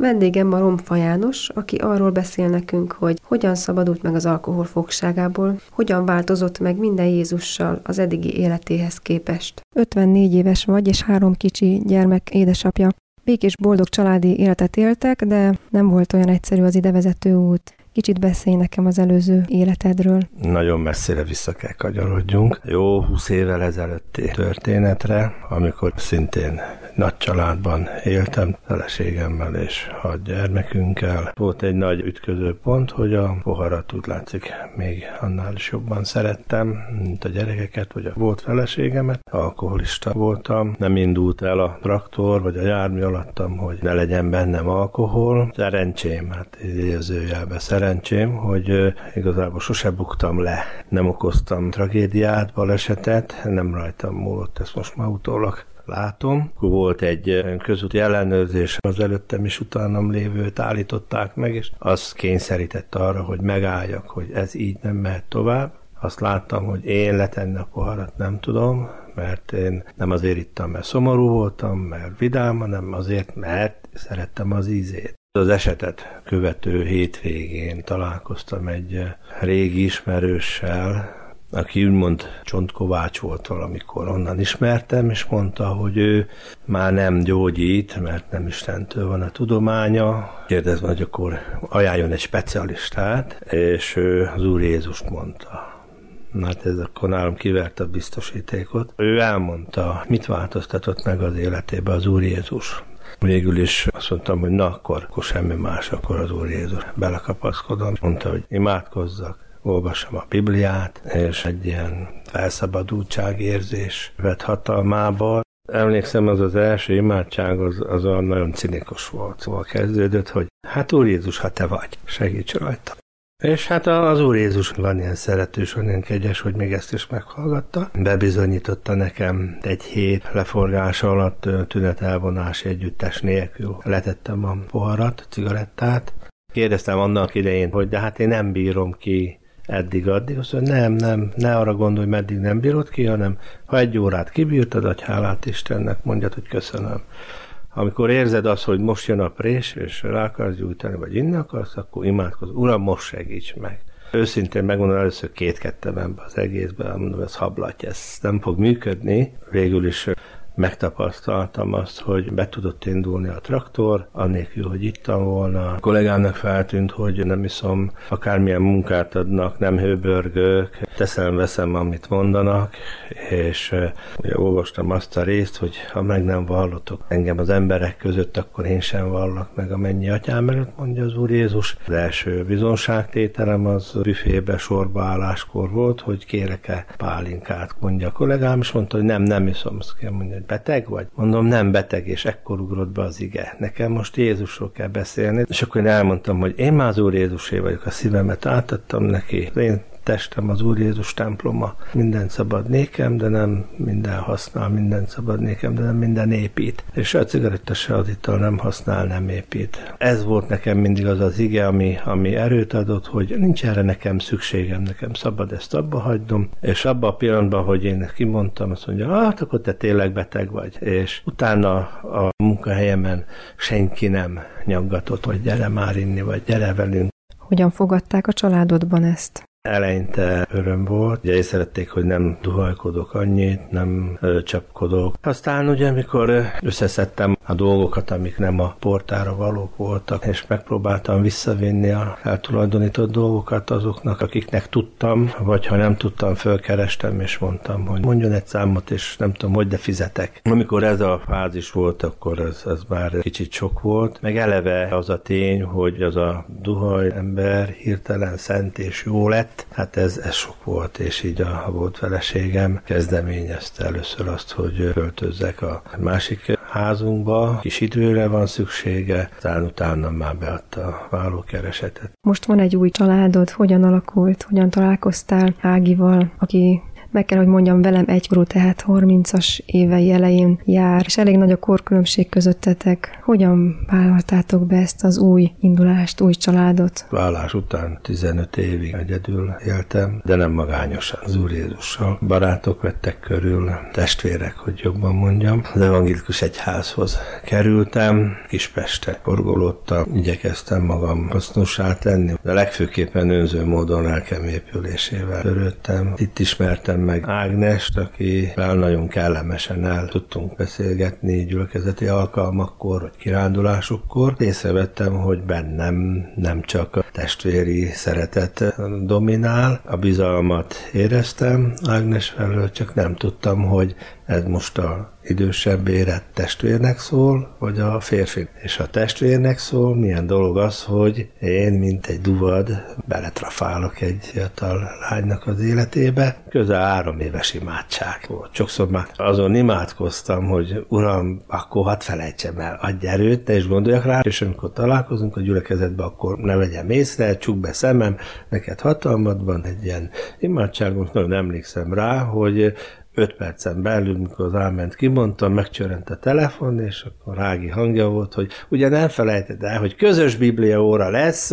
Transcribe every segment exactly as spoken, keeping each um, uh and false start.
Vendégem ma Romfa János, aki arról beszél nekünk, hogy hogyan szabadult meg az alkohol fogságából, hogyan változott meg minden Jézussal az eddigi életéhez képest. ötvennégy éves vagy, és három kicsi gyermek édesapja. Békés, boldog családi életet éltek, de nem volt olyan egyszerű az idevezető út. Kicsit beszélj nekem az előző életedről. Nagyon messzire vissza kell kanyarodjunk. Jó húsz évvel ezelőtti történetre, amikor szintén nagy családban éltem, feleségemmel és hat gyermekünkkel. Volt egy nagy ütköző pont, hogy a poharat úgy látszik még annál is jobban szerettem, mint a gyerekeket, vagy a volt feleségemet. Alkoholista voltam, nem indult el a traktor, vagy a jármű alattam, hogy ne legyen bennem alkohol. Szerencsém, hát idézőjelben szerencsém, hogy igazából sose buktam le. Nem okoztam tragédiát, balesetet, nem rajtam múlott, ezt most már utólag látom. Volt egy közúti ellenőrzés, az előttem is utánam lévőt állították meg, és az kényszerített arra, hogy megálljak, hogy ez így nem mehet tovább. Azt láttam, hogy én letenni a poharat nem tudom, mert én nem azért ittam, mert szomorú voltam, mert vidám, hanem azért, mert szerettem az ízét. Az esetet követő hétvégén találkoztam egy régi ismerőssel, aki úgymond Csontkovács volt valamikor, onnan ismertem, és mondta, hogy ő már nem gyógyít, mert nem Istentől van a tudománya. Kérdezve, hogy akkor ajánljon egy specialistát, és ő az Úr Jézust mondta. Hát ez akkor nálam kivert a biztosítékot. Ő elmondta, mit változtatott meg az életébe az Úr Jézus. Végül is azt mondtam, hogy na akkor, akkor semmi más, akkor az Úr Jézus. Belekapaszkodom. Mondta, hogy imádkozzak, olvassam a Bibliát, és egy ilyen felszabadultságérzés vett hatalmába. Emlékszem, az az első imádság az, az olyan nagyon cinikus volt. Szóval kezdődött, hogy hát Úr Jézus, ha te vagy, segíts rajta. És hát az Úr Jézus van ilyen szeretős, van ilyen kegyes, hogy még ezt is meghallgatta. Bebizonyította nekem egy hét leforgása alatt tünetelvonási együttes nélkül. Letettem a poharat, cigarettát. Kérdeztem annak idején, hogy de hát én nem bírom ki eddig-addig. Azt mondja, nem, nem, ne arra gondolj, meddig nem bírod ki, hanem ha egy órát kibírtad, adj hálát Istennek, mondjad, hogy köszönöm. Amikor érzed azt, hogy most jön a prés, és rá akarsz gyújtani, vagy inni akarsz, akkor imádkozz, Uram, most segíts meg. Őszintén megmondom, először kétkedtem ebbe az egészben, mondom, ez hablatja, ez nem fog működni. Végül is megtapasztaltam azt, hogy be tudott indulni a traktor, annélkül, hogy ittam volna. A kollégámnak feltűnt, hogy nem iszom, akármilyen munkát adnak, nem hőbörgök, teszem, veszem, amit mondanak, és ugye olvastam azt a részt, hogy ha meg nem vallotok engem az emberek között, akkor én sem vallak meg a mennyi atyám előtt, mondja az Úr Jézus. Az első bizonságtételem az büfébe sorbaálláskor volt, hogy kérek-e pálinkát, mondja a kollégám, és mondta, hogy nem, nem iszom, azt kell mondja, beteg vagy? Mondom, nem beteg, és ekkor ugrott be az ige. Nekem most Jézusról kell beszélni. És akkor én elmondtam, hogy én már az Úr Jézusé vagyok, a szívemet átadtam neki. Én testem az Úr Jézus temploma. Minden szabad nékem, de nem minden használ, minden szabad nékem, de nem minden épít. És a cigaretta se az ital nem használ, nem épít. Ez volt nekem mindig az az ige, ami, ami erőt adott, hogy nincs erre nekem szükségem, nekem szabad ezt abba hagynom. És abban a pillanatban, hogy én kimondtam, azt mondja, hát akkor te tényleg beteg vagy. És utána a munkahelyemen senki nem nyaggatott, hogy gyere már inni, vagy gyere velünk. Hogyan fogadták a családodban ezt? Eleinte öröm volt, ugye észrevették, hogy nem duhajkodok annyit, nem ö, csapkodok. Aztán ugye, amikor összeszedtem a dolgokat, amik nem a portára valók voltak, és megpróbáltam visszavinni a eltulajdonított dolgokat azoknak, akiknek tudtam, vagy ha nem tudtam, fölkerestem, és mondtam, hogy mondjon egy számot, és nem tudom, hogy de fizetek. Amikor ez a fázis volt, akkor ez, ez már kicsit sok volt. Meg eleve az a tény, hogy az a duhaj ember hirtelen szent és jó lett. Hát ez, ez sok volt, és így a, a volt feleségem kezdeményezte először azt, hogy költözzek a másik házunkba, kis időre van szüksége, aztán utána már beadta a vállókeresetet. Most van egy új családod, hogyan alakult, hogyan találkoztál Ágival, aki Meg kell, hogy mondjam, velem egykorú, tehát harmincas évei elején jár, és elég nagy a korkülönbség közöttetek. Hogyan vállaltátok be ezt az új indulást, új családot? Vállás után tizenöt évig egyedül éltem, de nem magányosan, az Úr Jézussal. Barátok vettek körül, testvérek, hogy jobban mondjam. Az evangélikus egyházhoz kerültem, Kispesten forgolódtam, igyekeztem magam hasznossá tenni, de legfőképpen önző módon lelkem épülésével törődtem. Itt ismertem meg Ágnest, akivel nagyon kellemesen el tudtunk beszélgetni gyülekezeti alkalmakkor, vagy kirándulásokkor. Észrevettem, hogy bennem nem csak a testvéri szeretet dominál, a bizalmat éreztem Ágnes felől, csak nem tudtam, hogy ez most a idősebb érett testvérnek szól, vagy a férfi. És a testvérnek szól, milyen dolog az, hogy én, mint egy duvad, beletrafálok egy fiatal lánynak az életébe. Közel három éves imádság volt. Sokszor már azon imádkoztam, hogy Uram, akkor hadd felejtsem el, adj erőt, ne is gondoljak rá, és amikor találkozunk a gyülekezetbe, akkor ne vegyem észre, csukd be szemem, neked hatalmad van, egy ilyen imádságon, nagyon emlékszem rá, hogy öt percen belül, mikor az áment kimondtam, megcsörrent a telefon, és akkor Ági hangja volt, hogy ugye nem felejted el, hogy közös biblia óra lesz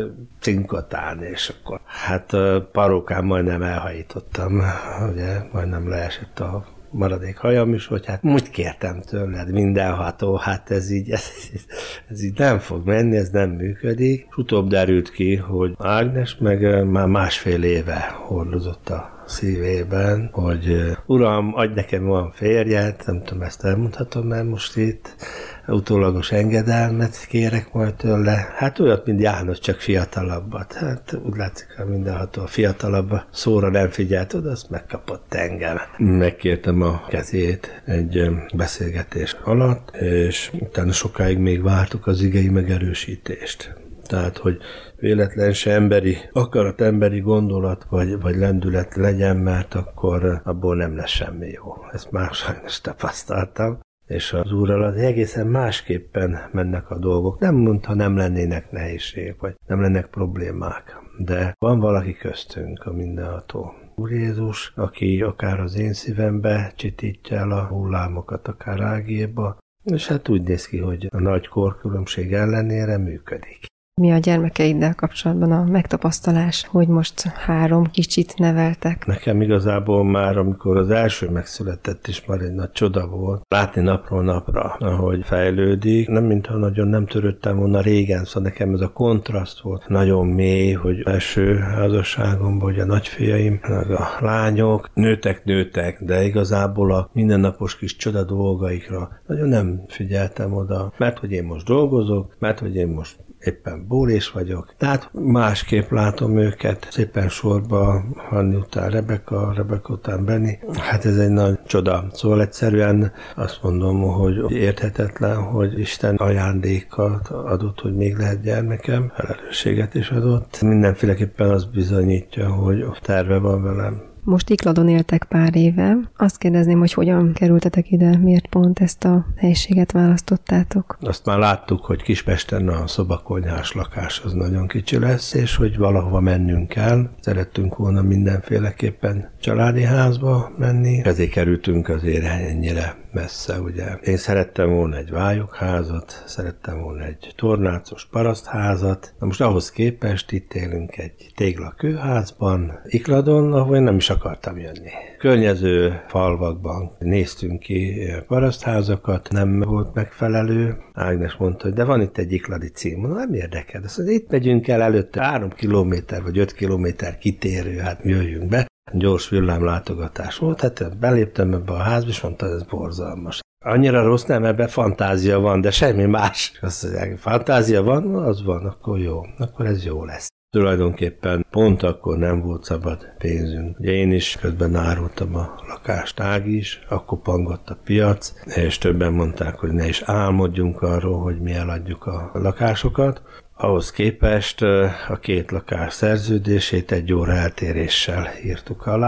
cinkotán, és akkor hát parókán majdnem elhajítottam, ugye majdnem leesett a maradék hajam is, hogy hát úgy kértem tőled, mindenható, hát ez így, ez, ez így nem fog menni, ez nem működik. És utóbb derült ki, hogy Ágnes meg már másfél éve hordozott a szívében, hogy Uram, adj nekem olyan férjet, nem tudom, ezt elmondhatom, mert most itt utólagos engedelmet kérek majd tőle. Hát olyat, mint János, csak fiatalabbat. Hát úgy látszik, hogy mindenható a fiatalabb szóra nem figyelt oda, azt megkapott engem. Megkértem a kezét egy beszélgetés alatt, és utána sokáig még vártuk az igei megerősítést. Tehát, hogy véletlen se emberi akarat, emberi gondolat, vagy, vagy lendület legyen, mert akkor abból nem lesz semmi jó. Ezt már sajnos tapasztaltam. És az Úrral az egészen másképpen mennek a dolgok. Nem mondta, nem lennének nehézségek, vagy nem lennek problémák. De van valaki köztünk, a mindenható Úr Jézus, aki akár az én szívembe csitítja el a hullámokat, akár Ágiéba, és hát úgy néz ki, hogy a nagy korkülönbség ellenére működik. Mi a gyermekeiddel kapcsolatban a megtapasztalás, hogy most három kicsit neveltek? Nekem igazából már, amikor az első megszületett is, már egy nagy csoda volt látni napról napra, ahogy fejlődik. Nem mintha nagyon nem törődtem volna régen, szóval nekem ez a kontraszt volt nagyon mély, hogy első házasságomban, hogy a nagyfiaim, meg a lányok nőtek, nőtek, de igazából a mindennapos kis csoda dolgaikra nagyon nem figyeltem oda, mert hogy én most dolgozok, mert hogy én most éppen bólés vagyok. Tehát másképp látom őket, szépen sorba, Hanni után Rebeka, Rebeka után Benni. Hát ez egy nagy csoda. Szóval egyszerűen azt mondom, hogy érthetetlen, hogy Isten ajándékat adott, hogy még lehet gyermekem, felelősséget is adott. Mindenféleképpen az bizonyítja, hogy terve van velem. Most Ikladon éltek pár éve. Azt kérdezném, hogy hogyan kerültetek ide, miért pont ezt a helyiséget választottátok? Azt már láttuk, hogy Kispesten a szobakonyhás lakás az nagyon kicsi lesz, és hogy valahova mennünk kell. Szerettünk volna mindenféleképpen családi házba menni, ezért kerültünk azért ennyire messze, ugye. Én szerettem volna egy vályokházat, szerettem volna egy tornácos parasztházat. Na most ahhoz képest itt élünk egy téglakőházban, Ikladon, ahol nem is akartam jönni. Környező falvakban néztünk ki parasztházakat, nem volt megfelelő. Ágnes mondta, hogy de van itt egy ikladi cím. Mondom, nem érdekel. Azt mondja, itt megyünk el előtte három kilométer vagy öt kilométer kitérő, hát jöjjünk be. Gyors villámlátogatás volt, hát beléptem ebbe a házba, és mondta, ez borzalmas. Annyira rossz nem, ebben fantázia van, de semmi más. Azt mondják, fantázia van, az van, akkor jó, akkor ez jó lesz. Tulajdonképpen pont akkor nem volt szabad pénzünk. Ugye én is közben árultam a lakást, Ági is, akkor pangott a piac, és többen mondták, hogy ne is álmodjunk arról, hogy mi eladjuk a lakásokat. Ahhoz képest a két lakás szerződését egy óra eltéréssel írtuk alá,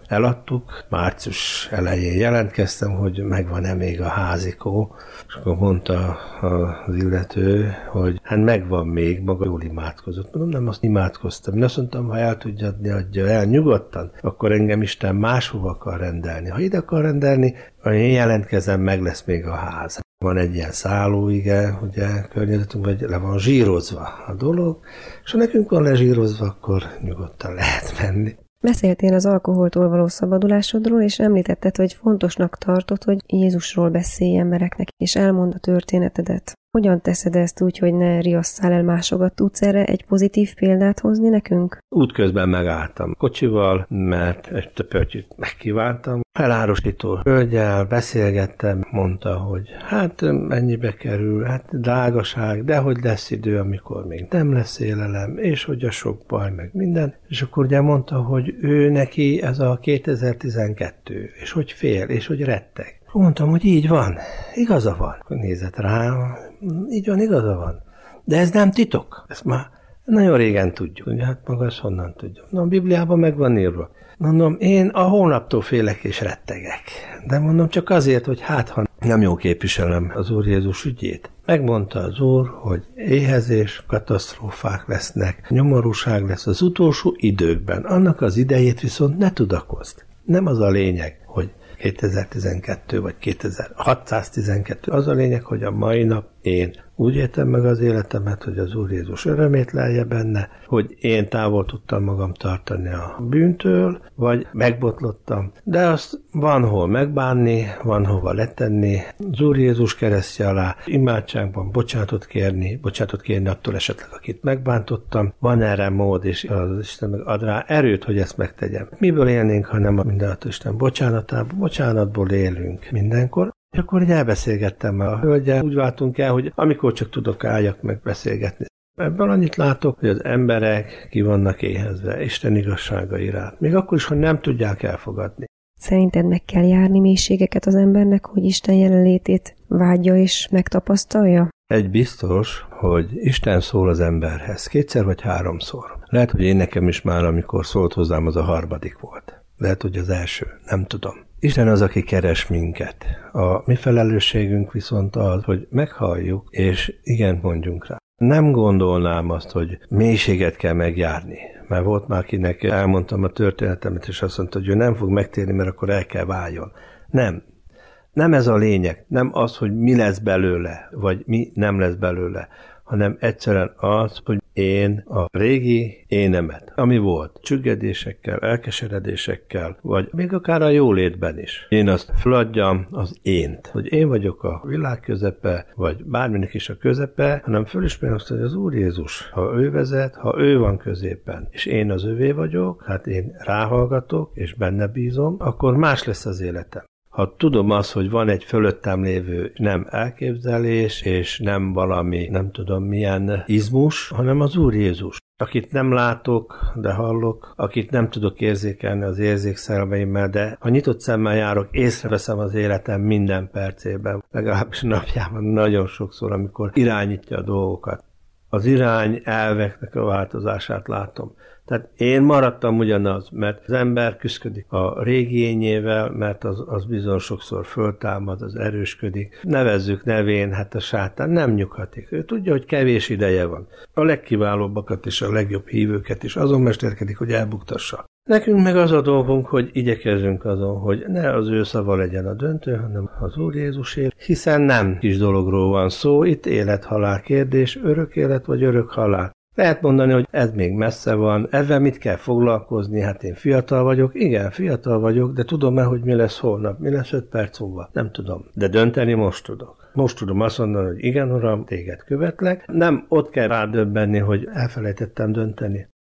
eladtuk, március elején jelentkeztem, hogy megvan-e még a házikó, és akkor mondta az illető, hogy hát megvan még, maga jól imádkozott. Mondom, nem, azt imádkoztam. Én azt mondtam, ha el tudja adni, adja el nyugodtan, akkor engem Isten máshova akar rendelni. Ha ide akar rendelni, ha én jelentkezem, meg lesz még a ház. Van egy ilyen szállóige, ugye, környezetünk, vagy le van zsírozva a dolog, és ha nekünk van lezsírozva, akkor nyugodtan lehet menni. Beszéltél az alkoholtól való szabadulásodról, és említetted, hogy fontosnak tartod, hogy Jézusról beszélj embereknek, és elmond a történetedet. Hogyan teszed ezt úgy, hogy ne riasszál el másokat? Tudsz erre egy pozitív példát hozni nekünk? Útközben megálltam kocsival, mert egy töpöltyűt megkívántam. Elárusító hölgyel beszélgettem, mondta, hogy hát ennyibe kerül, hát drágaság, de hogy lesz idő, amikor még nem lesz élelem, és hogy a sok baj, meg minden. És akkor ugye mondta, hogy ő neki ez a kétezer-tizenkettő, és hogy fél, és hogy retteg. Mondtam, hogy így van, igaza van. Akkor nézett rám, így van, igaza van. De ez nem titok. Ezt már nagyon régen tudjuk. Ugye, hát maga ezt honnan tudjuk. Na, a Bibliában meg van írva. Mondom, én a holnaptól félek és rettegek. De mondom, csak azért, hogy hát, ha nem jó képviselem az Úr Jézus ügyét. Megmondta az Úr, hogy éhezés, katasztrófák lesznek, nyomorúság lesz az utolsó időkben. Annak az idejét viszont ne tudakozd. Nem az a lényeg, hogy kétezer-tizenkettő vagy kétezer-hatszáztizenkettő. Az a lényeg, hogy a mai nap én úgy éltem meg az életemet, hogy az Úr Jézus örömét lelje benne, hogy én távol tudtam magam tartani a bűntől, vagy megbotlottam. De azt van hol megbánni, van hova letenni, az Úr Jézus keresztje alá, imádságban bocsánatot kérni, bocsánatot kérni attól esetleg, akit megbántottam. Van erre mód, és az Isten meg ad rá erőt, hogy ezt megtegyem. Miből élnénk, ha nem a mindenható Isten bocsánatában? Bocsánatból élünk mindenkor. És akkor így elbeszélgettem a hölgyel, úgy váltunk el, hogy amikor csak tudok, álljak meg beszélgetni. Ebből annyit látok, hogy az emberek ki vannak éhezve Isten igazsága iránt. Még akkor is, hogy nem tudják elfogadni. Szerinted meg kell járni mélységeket az embernek, hogy Isten jelenlétét vágyja és megtapasztalja? Egy biztos, hogy Isten szól az emberhez kétszer vagy háromszor. Lehet, hogy én nekem is már, amikor szólt hozzám, az a harmadik volt. Lehet, hogy az első, nem tudom. Isten az, aki keres minket. A mi felelősségünk viszont az, hogy meghalljuk, és igent mondjunk rá. Nem gondolnám azt, hogy mélységet kell megjárni, mert volt már, akinek elmondtam a történetemet, és azt mondta, hogy ő nem fog megtérni, mert akkor el kell váljon. Nem. Nem ez a lényeg. Nem az, hogy mi lesz belőle, vagy mi nem lesz belőle, hanem egyszerűen az, hogy én a régi énemet, ami volt, csüggedésekkel, elkeseredésekkel, vagy még akár a jólétben is. Én azt feladjam az ént, hogy én vagyok a világ közepe, vagy bárminek is a közepe, hanem fölismerem azt, hogy az Úr Jézus, ha ő vezet, ha ő van középen, és én az övé vagyok, hát én ráhallgatok, és benne bízom, akkor más lesz az életem. Ha tudom azt, hogy van egy fölöttem lévő nem elképzelés, és nem valami, nem tudom milyen izmus, hanem az Úr Jézus, akit nem látok, de hallok, akit nem tudok érzékelni az érzékszerveimmel, de ha nyitott szemmel járok, észreveszem az életem minden percében, legalábbis napjában nagyon sokszor, amikor irányítja a dolgokat. Az irány elveknek a változását látom. Tehát én maradtam ugyanaz, mert az ember küszködik a régi ényével, mert az, az bizony sokszor föltámad, az erősködik. Nevezzük nevén, hát a sátán nem nyughatik. Ő tudja, hogy kevés ideje van. A legkiválóbbakat és a legjobb hívőket is azon mesterkedik, hogy elbuktassa. Nekünk meg az a dolgunk, hogy igyekezzünk azon, hogy ne az ő szava legyen a döntő, hanem az Úr Jézusé, hiszen nem kis dologról van szó, itt élet-halál kérdés, örök élet vagy örök halál. Lehet mondani, hogy ez még messze van, ezzel mit kell foglalkozni, hát én fiatal vagyok, igen, fiatal vagyok, de tudom-e, hogy mi lesz holnap, mi lesz öt perc múlva? Nem tudom, de dönteni most tudok. Most tudom azt mondani, hogy igen, uram, téged követlek. Nem ott kell rádöbbenni, hogy elfelejtettem dönteni.